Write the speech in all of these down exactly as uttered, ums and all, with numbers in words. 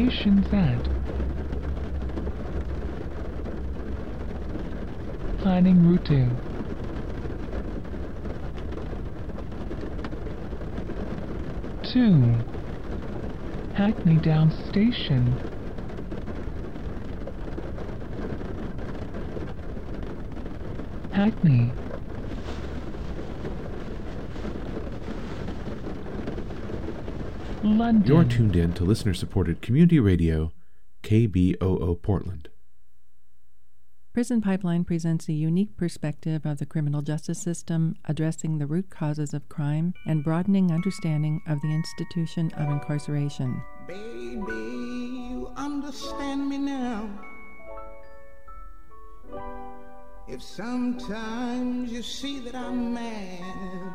stations at. Planning route. two. Hackney Downs Station. Hackney. London. You're tuned in to listener-supported community radio, K B O O Portland. Prison Pipeline presents a unique perspective of the criminal justice system, addressing the root causes of crime and broadening understanding of the institution of incarceration. Baby, you understand me now. If sometimes you see that I'm mad,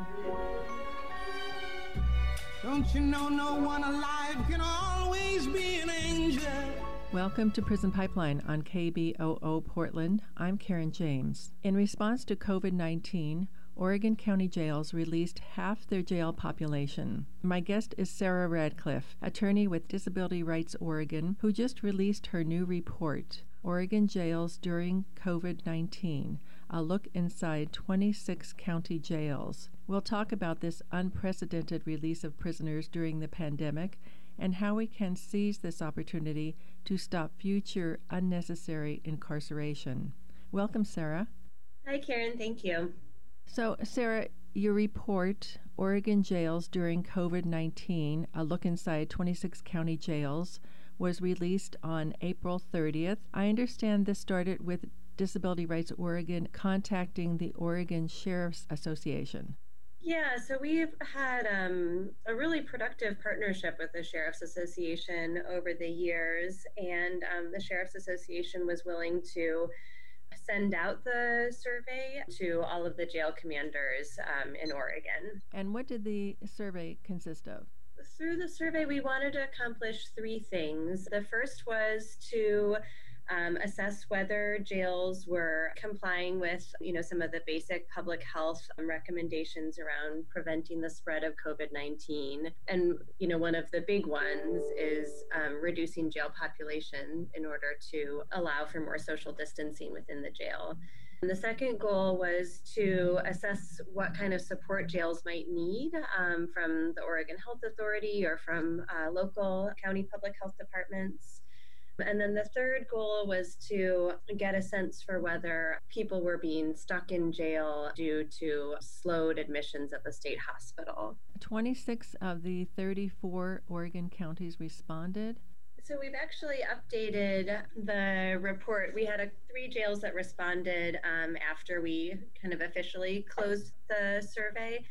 don't you know no one alive can always be an angel? Welcome to Prison Pipeline on K B O O Portland. I'm Karen James. In response to COVID nineteen, Oregon County jails released half their jail population. My guest is Sarah Radcliffe, attorney with Disability Rights Oregon, who just released her new report, Oregon Jails During COVID nineteen, a look inside twenty-six county jails. We'll talk about this unprecedented release of prisoners during the pandemic and how we can seize this opportunity to stop future unnecessary incarceration. Welcome, Sarah. Hi, Karen. Thank you. So, Sarah, your report, Oregon Jails During COVID nineteen, a look inside twenty-six county jails, was released on April thirtieth. I understand this started with Disability Rights Oregon contacting the Oregon Sheriff's Association. Yeah, so we've had um, a really productive partnership with the Sheriff's Association over the years, and um, the Sheriff's Association was willing to send out the survey to all of the jail commanders um, in Oregon. And what did the survey consist of? Through the survey, we wanted to accomplish three things. The first was to Um, assess whether jails were complying with, you know, some of the basic public health recommendations around preventing the spread of COVID nineteen. And, you know, one of the big ones is um, reducing jail population in order to allow for more social distancing within the jail. And the second goal was to assess what kind of support jails might need um, from the Oregon Health Authority or from uh, local county public health departments. And then the third goal was to get a sense for whether people were being stuck in jail due to slowed admissions at the state hospital. twenty-six of the thirty-four Oregon counties responded. So we've actually updated the report. We had a, three jails that responded um, after we kind of officially closed the survey.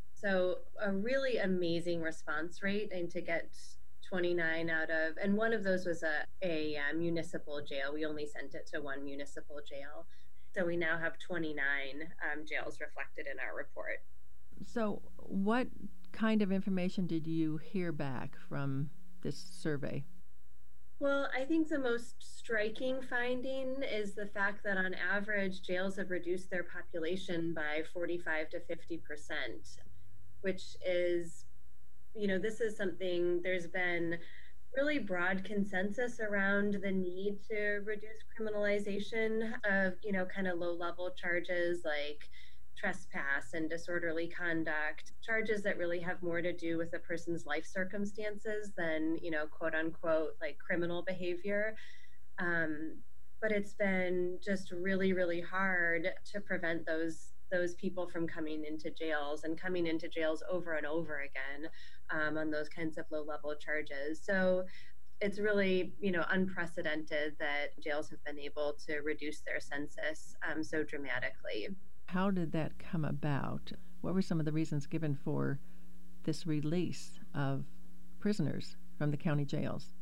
So a really amazing response rate, and to get twenty-nine out of, and one of those was a, a, a municipal jail. We only sent it to one municipal jail. So we now have twenty-nine um, jails reflected in our report. So what kind of information did you hear back from this survey? Well, I think the most striking finding is the fact that on average, jails have reduced their population by forty-five to fifty percent, which is, you know, this is something, there's been really broad consensus around the need to reduce criminalization of, you know, kind of low-level charges like trespass and disorderly conduct, charges that really have more to do with a person's life circumstances than, you know, quote unquote, like criminal behavior. Um, but it's been just really, really hard to prevent those those people from coming into jails and coming into jails over and over again um, on those kinds of low-level charges. So it's really, you know, unprecedented that jails have been able to reduce their census um, so dramatically. How did that come about? What were some of the reasons given for this release of prisoners from the county jails?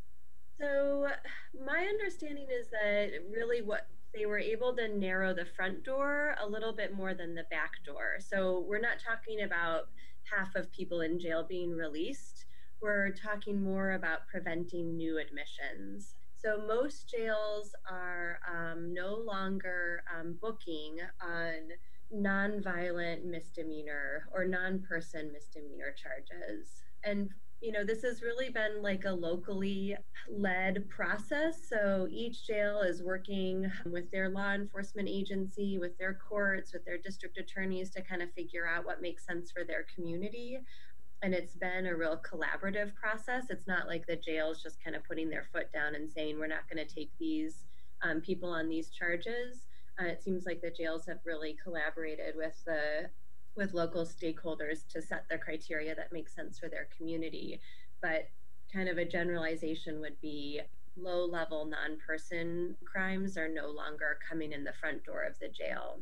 So my understanding is that really what they were able to narrow the front door a little bit more than the back door. So we're not talking about half of people in jail being released. We're talking more about preventing new admissions. So most jails are um, no longer um, booking on nonviolent misdemeanor or non-person misdemeanor charges. And You know, this has really been like a locally led process. So each jail is working with their law enforcement agency, with their courts, with their district attorneys to kind of figure out what makes sense for their community. And it's been a real collaborative process. It's not like the jail's just kind of putting their foot down and saying, we're not going to take these um, people on these charges. Uh, it seems like the jails have really collaborated with the with local stakeholders to set the criteria that makes sense for their community. But kind of a generalization would be low-level non-person crimes are no longer coming in the front door of the jail.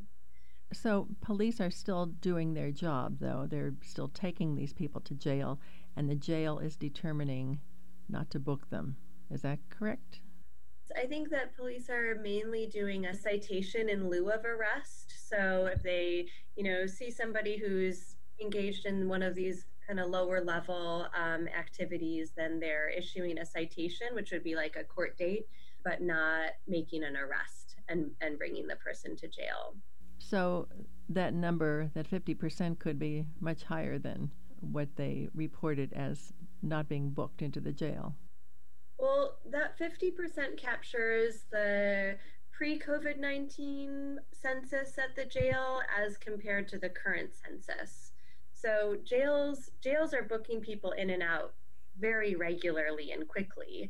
So police are still doing their job, though. They're still taking these people to jail, and the jail is determining not to book them. Is that correct? I think that police are mainly doing a citation in lieu of arrest. So if they, you know, see somebody who's engaged in one of these kind of lower level um, activities, then they're issuing a citation, which would be like a court date, but not making an arrest and, and bringing the person to jail. So that number, that fifty percent, could be much higher than what they reported as not being booked into the jail. Well, that fifty percent captures the pre-COVID nineteen census at the jail as compared to the current census. So jails jails are booking people in and out very regularly and quickly.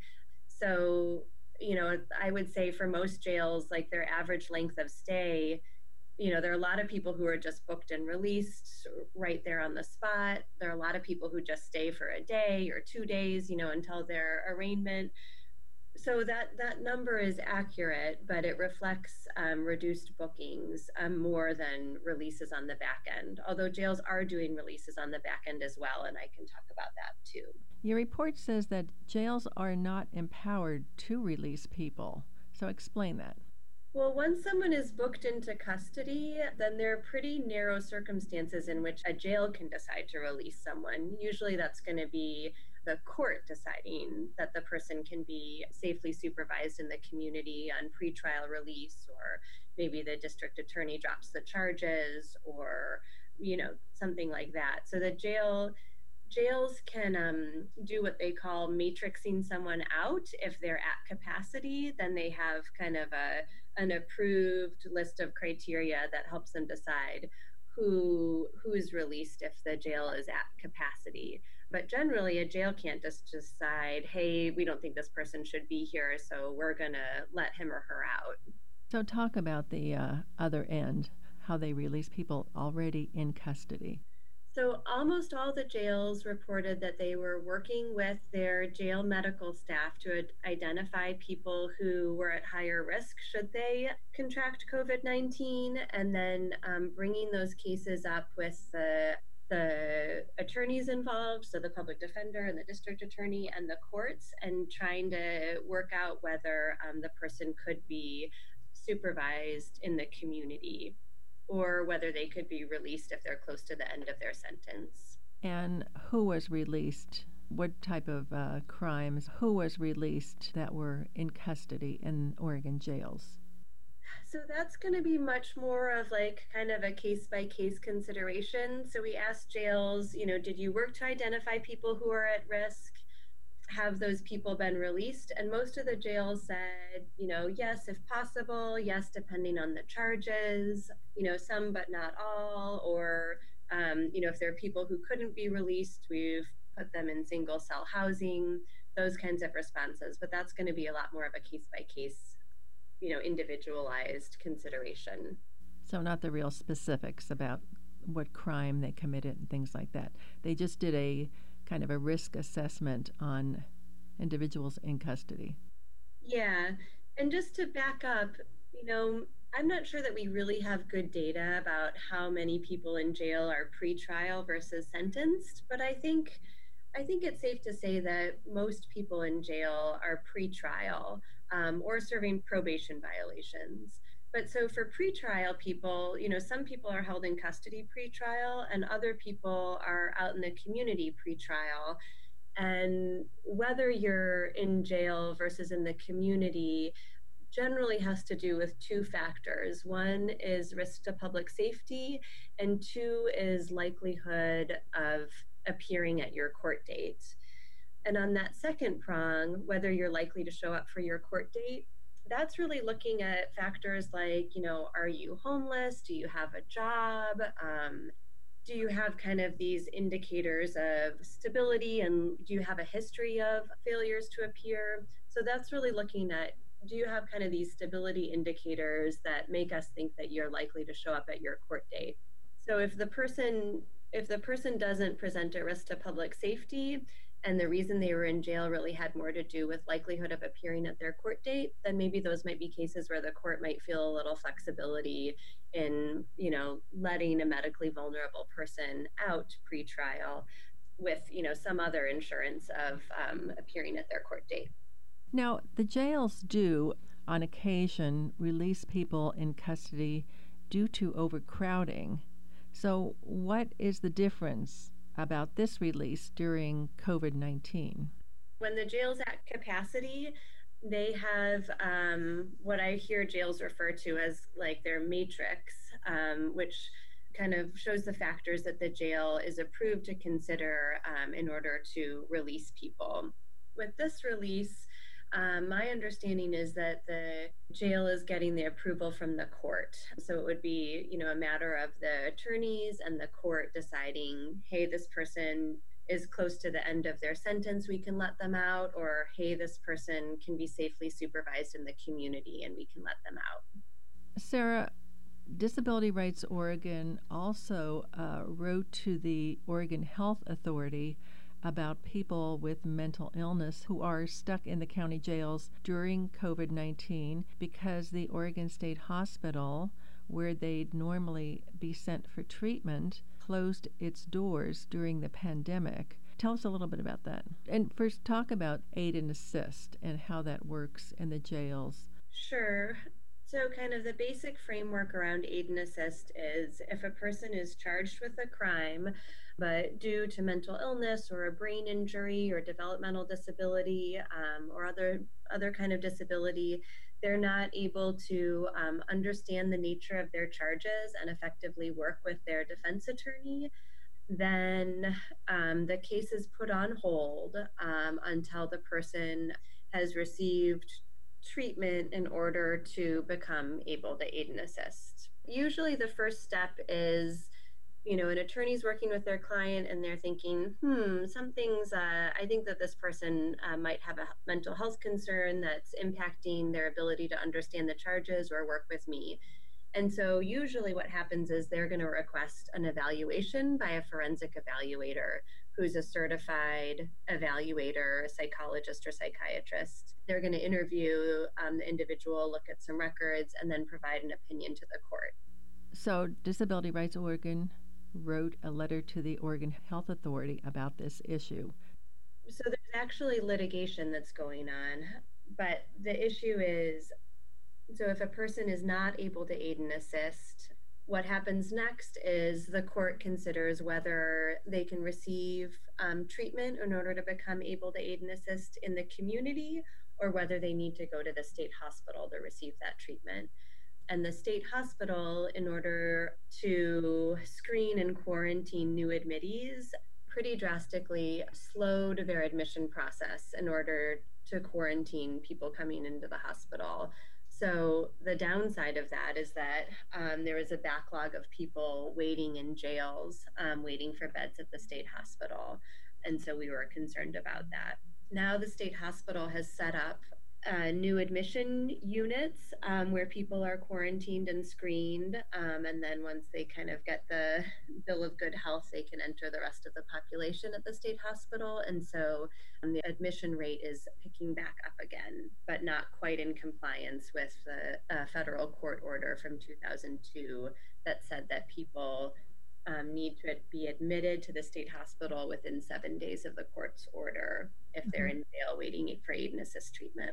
So, you know, I would say for most jails, like their average length of stay, you know, there are a lot of people who are just booked and released right there on the spot. There are a lot of people who just stay for a day or two days, you know, until their arraignment. So that, that number is accurate, but it reflects um, reduced bookings um, more than releases on the back end, although jails are doing releases on the back end as well, and I can talk about that too. Your report says that jails are not empowered to release people. So explain that. Well, once someone is booked into custody, then there are pretty narrow circumstances in which a jail can decide to release someone. Usually that's going to be the court deciding that the person can be safely supervised in the community on pretrial release, or maybe the district attorney drops the charges, or, you know, something like that. So the jail jails can um, do what they call matrixing someone out. If they're at capacity, then they have kind of a an approved list of criteria that helps them decide who who is released if the jail is at capacity. But generally, a jail can't just decide, hey, we don't think this person should be here, so we're going to let him or her out. So talk about the uh, other end, how they release people already in custody. So almost all the jails reported that they were working with their jail medical staff to ad- identify people who were at higher risk should they contract COVID nineteen, and then um, bringing those cases up with the the attorneys involved, so the public defender and the district attorney and the courts, and trying to work out whether um, the person could be supervised in the community, or whether they could be released if they're close to the end of their sentence. And who was released? What type of uh, crimes? Who was released that were in custody in Oregon jails? So that's going to be much more of like kind of a case-by-case consideration. So we asked jails, you know, did you work to identify people who are at risk? Have those people been released? And most of the jails said, you know, yes, if possible, yes, depending on the charges, you know, some but not all, or, um, you know, if there are people who couldn't be released, we've put them in single cell housing, those kinds of responses. But that's going to be a lot more of a case-by-case, you know, individualized consideration. So not the real specifics about what crime they committed and things like that. They just did a kind of a risk assessment on individuals in custody. Yeah, and just to back up, you know, I'm not sure that we really have good data about how many people in jail are pre-trial versus sentenced, but I think I think it's safe to say that most people in jail are pre-trial um, or serving probation violations. But so for pretrial people, you know, some people are held in custody pretrial and other people are out in the community pretrial. And whether you're in jail versus in the community generally has to do with two factors. One is risk to public safety, and two is likelihood of appearing at your court date. And on that second prong, whether you're likely to show up for your court date, that's really looking at factors like, you know, are you homeless? Do you have a job? Um, do you have kind of these indicators of stability, and do you have a history of failures to appear? So that's really looking at, do you have kind of these stability indicators that make us think that you're likely to show up at your court date? So if the person if the person doesn't present a risk to public safety, and the reason they were in jail really had more to do with likelihood of appearing at their court date, then maybe those might be cases where the court might feel a little flexibility in, you know, letting a medically vulnerable person out pre-trial with, you know, some other insurance of um, appearing at their court date. Now, the jails do, on occasion, release people in custody due to overcrowding. So what is the difference about this release during COVID nineteen? When the jail's at capacity, they have um, what I hear jails refer to as like their matrix, um, which kind of shows the factors that the jail is approved to consider um, in order to release people. With this release, Um, my understanding is that the jail is getting the approval from the court. So it would be, you know, a matter of the attorneys and the court deciding, hey, this person is close to the end of their sentence, we can let them out, or hey, this person can be safely supervised in the community and we can let them out. Sarah, Disability Rights Oregon also uh, wrote to the Oregon Health Authority about people with mental illness who are stuck in the county jails during COVID nineteen because the Oregon State Hospital, where they'd normally be sent for treatment, closed its doors during the pandemic. Tell us a little bit about that. And first, talk about aid and assist and how that works in the jails. Sure. So kind of the basic framework around aid and assist is if a person is charged with a crime, but due to mental illness or a brain injury or developmental disability um, or other other kind of disability, they're not able to um, understand the nature of their charges and effectively work with their defense attorney, then um, the case is put on hold um, until the person has received treatment in order to become able to aid and assist. Usually the first step is, you know, an attorney's working with their client and they're thinking, hmm, something's, uh, I think that this person uh, might have a mental health concern that's impacting their ability to understand the charges or work with me. And so usually what happens is they're going to request an evaluation by a forensic evaluator who's a certified evaluator, a psychologist or psychiatrist. They're going to interview um, the individual, look at some records, and then provide an opinion to the court. So Disability Rights Oregon wrote a letter to the Oregon Health Authority about this issue. So there's actually litigation that's going on, but the issue is, so if a person is not able to aid and assist, what happens next is the court considers whether they can receive um, treatment in order to become able to aid and assist in the community, or whether they need to go to the state hospital to receive that treatment. And the state hospital, in order to screen and quarantine new admittees, pretty drastically slowed their admission process in order to quarantine people coming into the hospital. So the downside of that is that um, there was a backlog of people waiting in jails, um, waiting for beds at the state hospital. And so we were concerned about that. Now the state hospital has set up uh, new admission units um, where people are quarantined and screened. Um, and then once they kind of get the bill of good health, they can enter the rest of the population at the state hospital. And so um, the admission rate is picking back up again, but not quite in compliance with the uh, federal court order from two thousand two that said that people um, need to be admitted to the state hospital within seven days of the court's order if they're in jail waiting for aid and assist treatment.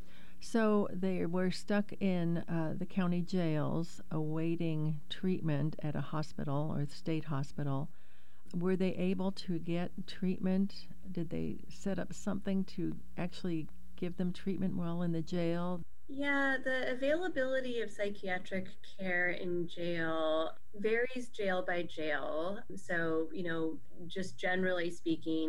So they were stuck in uh, the county jails awaiting treatment at a hospital or the state hospital. Were they able to get treatment? Did they set up something to actually give them treatment while in the jail? Yeah, the availability of psychiatric care in jail varies jail by jail. So, you know, just generally speaking,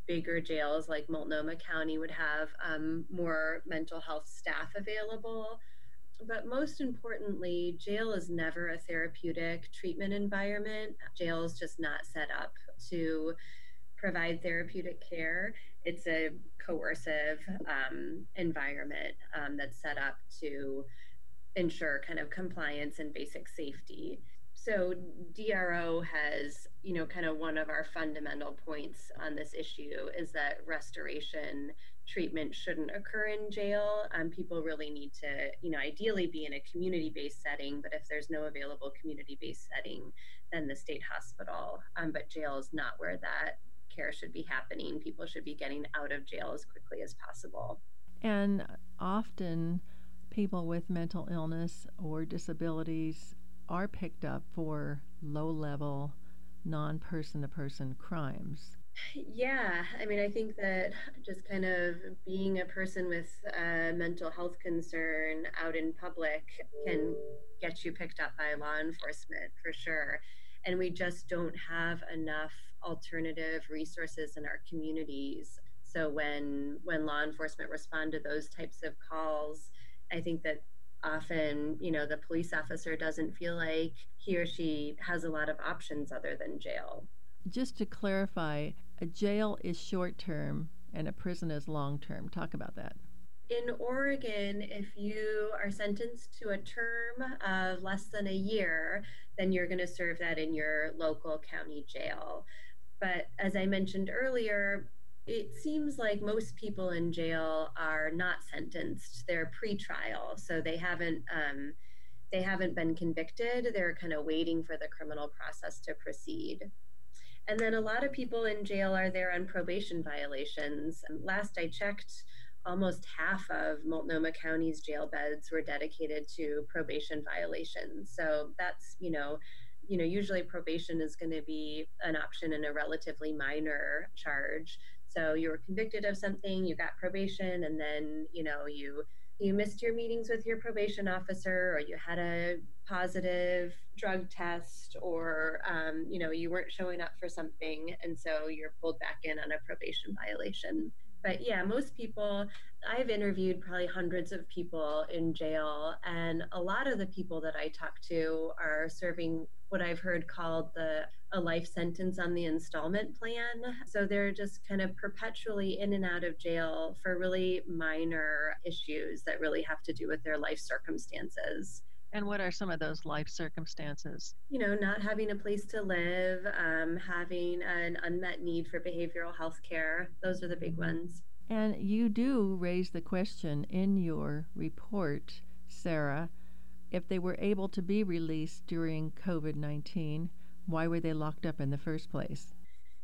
bigger jails like Multnomah County would have um, more mental health staff available. But most importantly, jail is never a therapeutic treatment environment. Jail is just not set up to provide therapeutic care. It's a coercive um, environment um, that's set up to ensure kind of compliance and basic safety. So D R O has, you know, kind of one of our fundamental points on this issue is that restoration treatment shouldn't occur in jail. Um, people really need to, you know, ideally be in a community-based setting, but if there's no available community-based setting, then the state hospital. Um, but jail is not where that care should be happening. People should be getting out of jail as quickly as possible. And often people with mental illness or disabilities are picked up for low-level, non-person-to-person crimes. Yeah, I mean, I think that just kind of being a person with a mental health concern out in public can get you picked up by law enforcement for sure. And we just don't have enough alternative resources in our communities. So when when law enforcement respond to those types of calls, I think that often, you know, the police officer doesn't feel like he or she has a lot of options other than jail. Just to clarify, a jail is short-term and a prison is long-term. Talk about that. In Oregon, if you are sentenced to a term of less than a year, then you're going to serve that in your local county jail. But as I mentioned earlier, it seems like most people in jail are not sentenced. They're pre-trial, so they haven't um, they haven't been convicted. They're kind of waiting for the criminal process to proceed. And then a lot of people in jail are there on probation violations. Last I checked, almost half of Multnomah County's jail beds were dedicated to probation violations. So that's, you know, you know, usually probation is going to be an option in a relatively minor charge. So you were convicted of something, you got probation, and then, you know, you you missed your meetings with your probation officer, or you had a positive drug test, or, um, you know, you weren't showing up for something, and so you're pulled back in on a probation violation. But yeah, most people, I've interviewed probably hundreds of people in jail, and a lot of the people that I talk to are serving what I've heard called the a life sentence on the installment plan. So they're just kind of perpetually in and out of jail for really minor issues that really have to do with their life circumstances. And what are some of those life circumstances? You know, not having a place to live, um, having an unmet need for behavioral health care. Those are the big ones. And you do raise the question in your report, Sarah, if they were able to be released during COVID nineteen, why were they locked up in the first place?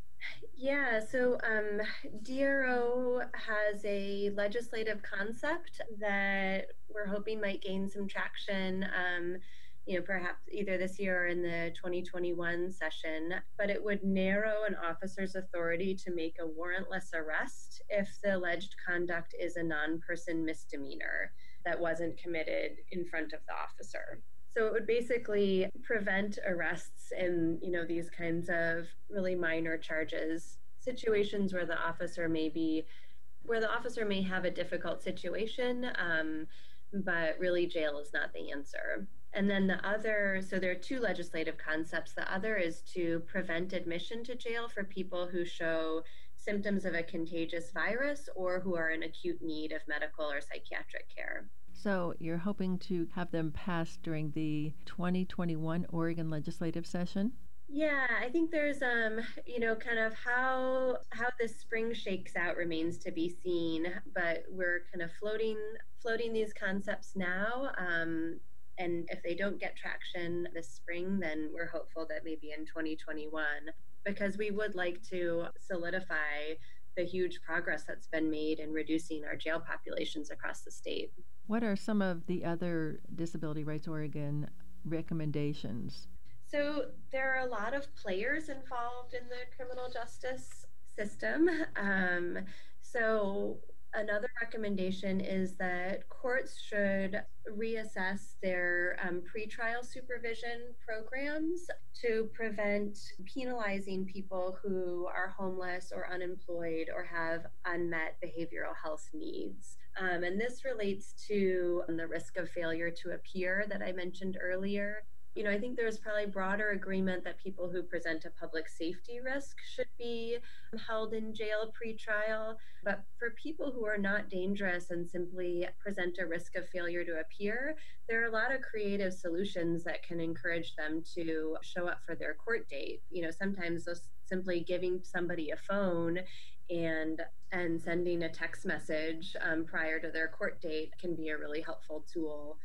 Yeah, so um, D R O has a legislative concept that we're hoping might gain some traction, um, you know, perhaps either this year or in the twenty twenty-one session, but it would narrow an officer's authority to make a warrantless arrest if the alleged conduct is a non-person misdemeanor that wasn't committed in front of the officer. So it would basically prevent arrests in, you know, these kinds of really minor charges, situations where the officer may be, where the officer may have a difficult situation, um, but really jail is not the answer. And then the other, so there are two legislative concepts. The other is to prevent admission to jail for people who show symptoms of a contagious virus or who are in acute need of medical or psychiatric care. So you're hoping to have them passed during the twenty twenty-one Oregon legislative session? Yeah, I think there's, um, you know, kind of how how this spring shakes out remains to be seen, but we're kind of floating floating these concepts now. Um, and if they don't get traction this spring, then we're hopeful that maybe in twenty twenty-one, because we would like to solidify the huge progress that's been made in reducing our jail populations across the state. What are some of the other Disability Rights Oregon recommendations? So there are a lot of players involved in the criminal justice system. Um, so Another recommendation is that courts should reassess their um, pretrial supervision programs to prevent penalizing people who are homeless or unemployed or have unmet behavioral health needs. Um, and this relates to the risk of failure to appear that I mentioned earlier. You know, I think there's probably broader agreement that people who present a public safety risk should be held in jail pre-trial. But for people who are not dangerous and simply present a risk of failure to appear, there are a lot of creative solutions that can encourage them to show up for their court date. You know, sometimes just simply giving somebody a phone and and sending a text message um, prior to their court date can be a really helpful tool,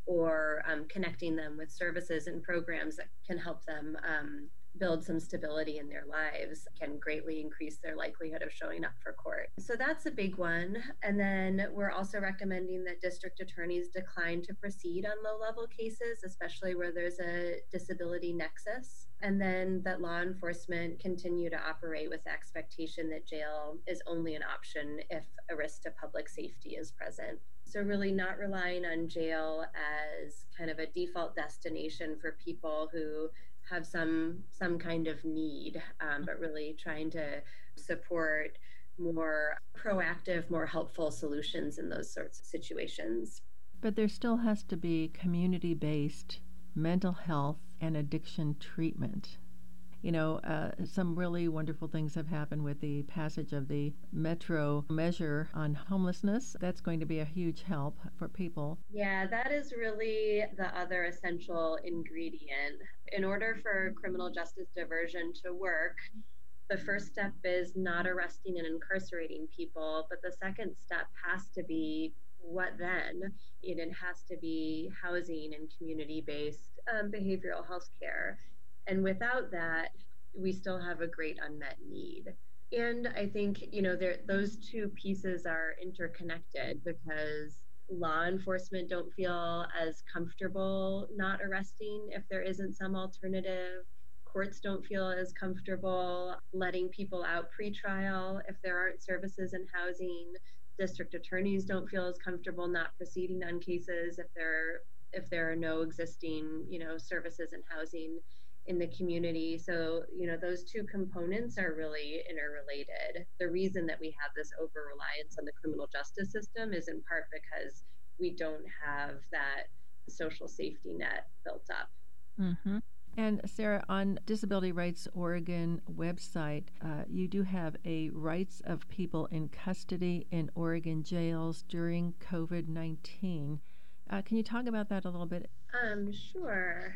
or um, connecting them with services and programs that can help them um, build some stability in their lives can greatly increase their likelihood of showing up for court. So that's a big one. And then we're also recommending that district attorneys decline to proceed on low-level cases, especially where there's a disability nexus. And then that law enforcement continue to operate with the expectation that jail is only an option if a risk to public safety is present. So really not relying on jail as kind of a default destination for people who have some some kind of need, um, but really trying to support more proactive, more helpful solutions in those sorts of situations. But there still has to be community-based mental health and addiction treatment. You know, uh, some really wonderful things have happened with the passage of the Metro measure on homelessness. That's going to be a huge help for people. Yeah, that is really the other essential ingredient. In order for criminal justice diversion to work, the first step is not arresting and incarcerating people, but the second step has to be what then? It has to be housing and community-based um, behavioral health care. And without that, we still have a great unmet need. And I think, you know, there, those two pieces are interconnected because law enforcement don't feel as comfortable not arresting if there isn't some alternative. Courts don't feel as comfortable letting people out pre-trial if there aren't services and housing. District attorneys don't feel as comfortable not proceeding on cases if there if there are no existing, you know, services and housing in the community. So, you know, those two components are really interrelated. The reason that we have this over-reliance on the criminal justice system is in part because we don't have that social safety net built up. Mm-hmm. And Sarah, on Disability Rights Oregon website, uh, you do have a rights of people in custody in Oregon jails during COVID nineteen. Uh, can you talk about that a little bit? Um, sure.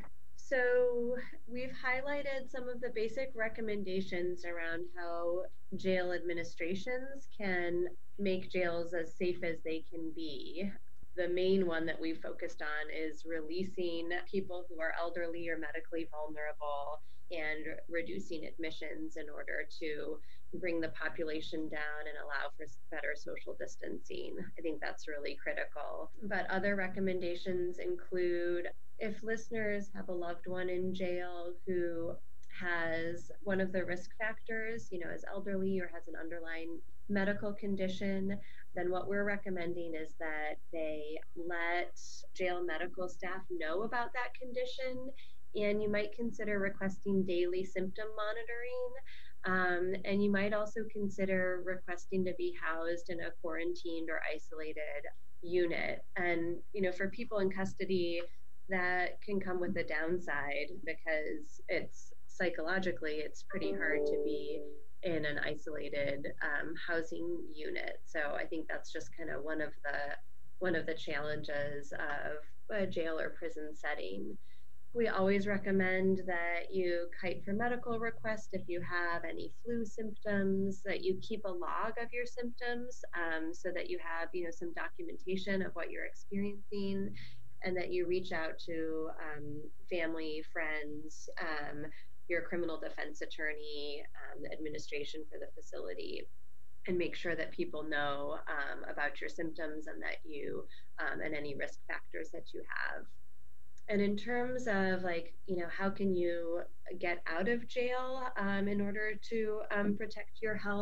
So we've highlighted some of the basic recommendations around how jail administrations can make jails as safe as they can be. The main one that we focused on is releasing people who are elderly or medically vulnerable and reducing admissions in order to bring the population down and allow for better social distancing. I think that's really critical. But other recommendations include if listeners have a loved one in jail who has one of the risk factors, you know, is elderly or has an underlying medical condition, then what we're recommending is that they let jail medical staff know about that condition, and you might consider requesting daily symptom monitoring. Um, and you might also consider requesting to be housed in a quarantined or isolated unit. And, you know, for people in custody, that can come with a downside because it's psychologically, it's pretty hard to be in an isolated um, housing unit. So I think that's just kind of one of the one of the challenges of a jail or prison setting. We always recommend that you kite for medical requests if you have any flu symptoms, that you keep a log of your symptoms um, so that you have, you know, some documentation of what you're experiencing, and that you reach out to um, family, friends, um, your criminal defense attorney, um, the administration for the facility, and make sure that people know um, about your symptoms and that you, um, and any risk factors that you have. And in terms of like, you know, how can you get out of jail um, in order to um, protect your health?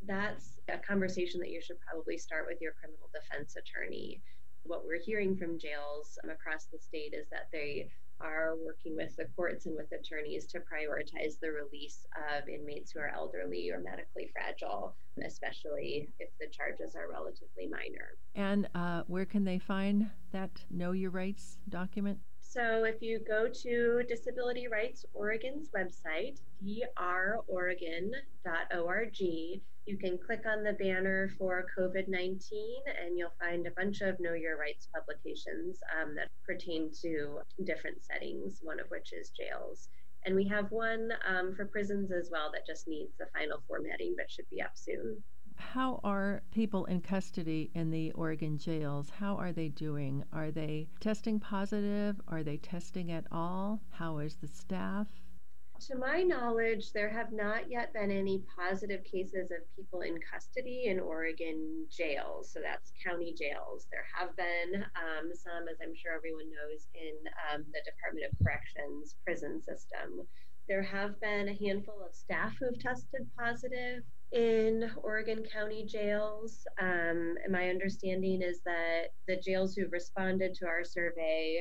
that's a conversation that you should probably start with your criminal defense attorney. What we're hearing from jails um, across the state is that they are working with the courts and with attorneys to prioritize the release of inmates who are elderly or medically fragile, especially if the charges are relatively minor. And uh, where can they find that Know Your Rights document? So if you go to Disability Rights Oregon's website, d r oregon dot org, you can click on the banner for COVID nineteen and you'll find a bunch of Know Your Rights publications um, that pertain to different settings, one of which is jails. And we have one um, for prisons as well that just needs the final formatting but should be up soon. How are people in custody in the Oregon jails? How are they doing? Are they testing positive? Are they testing at all? How is the staff? To my knowledge, there have not yet been any positive cases of people in custody in Oregon jails. So that's county jails. There have been um, some, as I'm sure everyone knows, in um, the Department of Corrections prison system. There have been a handful of staff who have tested positive in Oregon County jails. Um, and my understanding is that the jails who've responded to our survey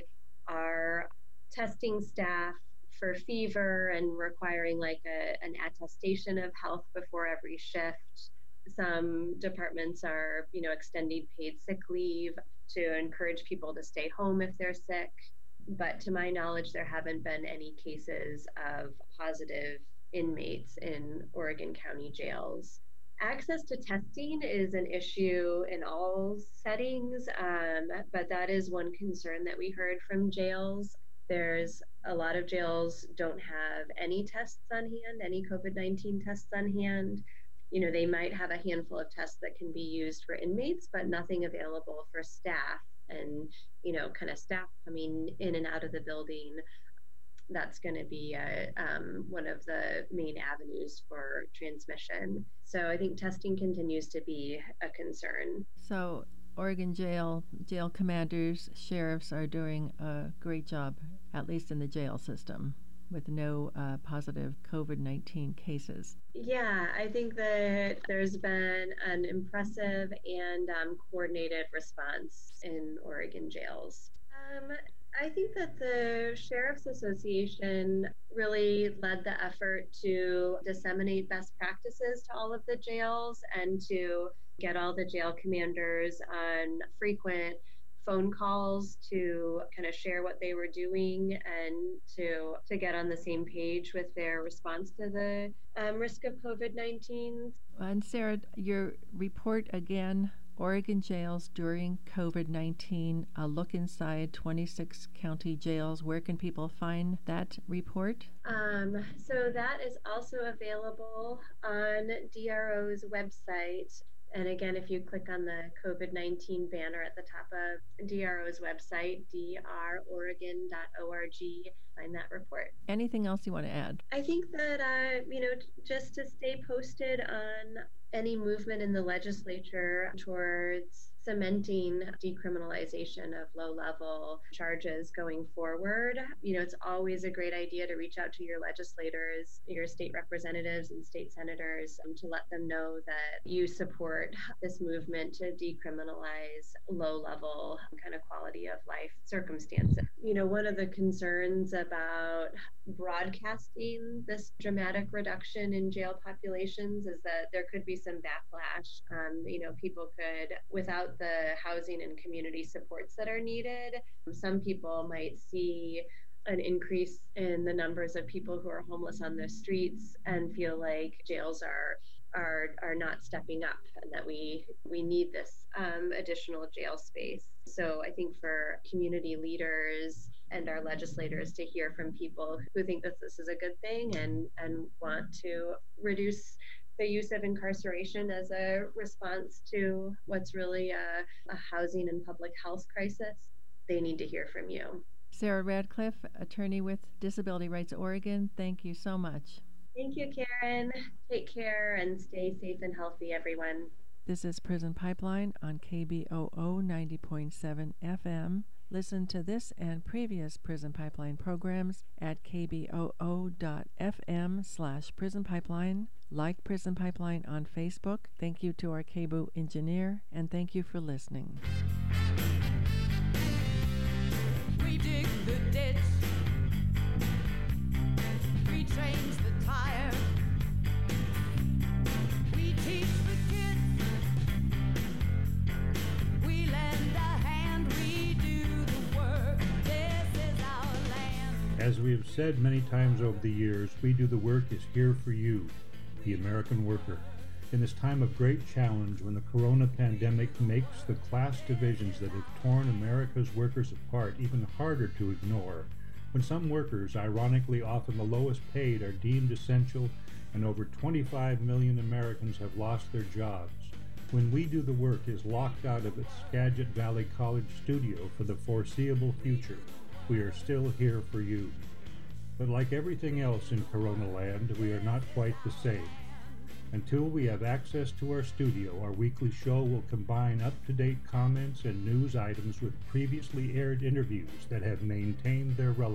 are testing staff for fever and requiring like a, an attestation of health before every shift. Some departments are, you know, extending paid sick leave to encourage people to stay home if they're sick. But to my knowledge, there haven't been any cases of positive inmates in Oregon County jails. Access to testing is an issue in all settings, um, but that is one concern that we heard from jails. There's a lot of jails don't have any tests on hand, any COVID nineteen tests on hand. You know, they might have a handful of tests that can be used for inmates, but nothing available for staff. And, you know, kind of staff coming in and out of the building, that's going to be a, um, one of the main avenues for transmission. So I think testing continues to be a concern. So Oregon jail, jail commanders, sheriffs are doing a great job, at least in the jail system, with no uh, positive COVID nineteen cases. Yeah, I think that there's been an impressive and um, coordinated response in Oregon jails. Um, I think that the Sheriff's Association really led the effort to disseminate best practices to all of the jails and to get all the jail commanders on frequent phone calls to kind of share what they were doing and to to get on the same page with their response to the um, risk of COVID nineteen. And Sarah, your report again, Oregon jails during COVID nineteen, a look inside twenty-six county jails. Where can people find that report? Um, so that is also available on D R O's website. And again, if you click on the COVID nineteen banner at the top of D R O's website, d r oregon dot org, find that report. Anything else you want to add? I think that, uh, you know, just to stay posted on any movement in the legislature towards cementing decriminalization of low-level charges going forward. You know, it's always a great idea to reach out to your legislators, your state representatives and state senators um, to let them know that you support this movement to decriminalize low-level kind of quality of life circumstances. You know, one of the concerns about broadcasting this dramatic reduction in jail populations is that there could be some backlash. Um, you know, people could, without the housing and community supports that are needed, some people might see an increase in the numbers of people who are homeless on the streets and feel like jails are are are not stepping up and that we we need this um, additional jail space. So I think for community leaders and our legislators to hear from people who think that this is a good thing and and want to reduce the use of incarceration as a response to what's really a, a housing and public health crisis, they need to hear from you. Sarah Radcliffe, attorney with Disability Rights Oregon, thank you so much. Thank you, Karen. Take care and stay safe and healthy, everyone. This is Prison Pipeline on K B O O ninety point seven F M. Listen to this and previous Prison Pipeline programs at kboo.fm slash Prison Pipeline. Like Prison Pipeline on Facebook. Thank you to our K B O O engineer, and thank you for listening. We dig the ditch. We change the tire. We teach the kids. We lend a hand. We do the work. This is our land. As we have said many times over the years, We Do the Work is here for you, the American worker. In this time of great challenge, when the corona pandemic makes the class divisions that have torn America's workers apart even harder to ignore, when some workers, ironically often the lowest paid, are deemed essential, and over twenty-five million Americans have lost their jobs, when We Do the Work is locked out of its Skagit Valley College studio for the foreseeable future, we are still here for you. But like everything else in Corona land, we are not quite the same. Until we have access to our studio, our weekly show will combine up-to-date comments and news items with previously aired interviews that have maintained their relevance.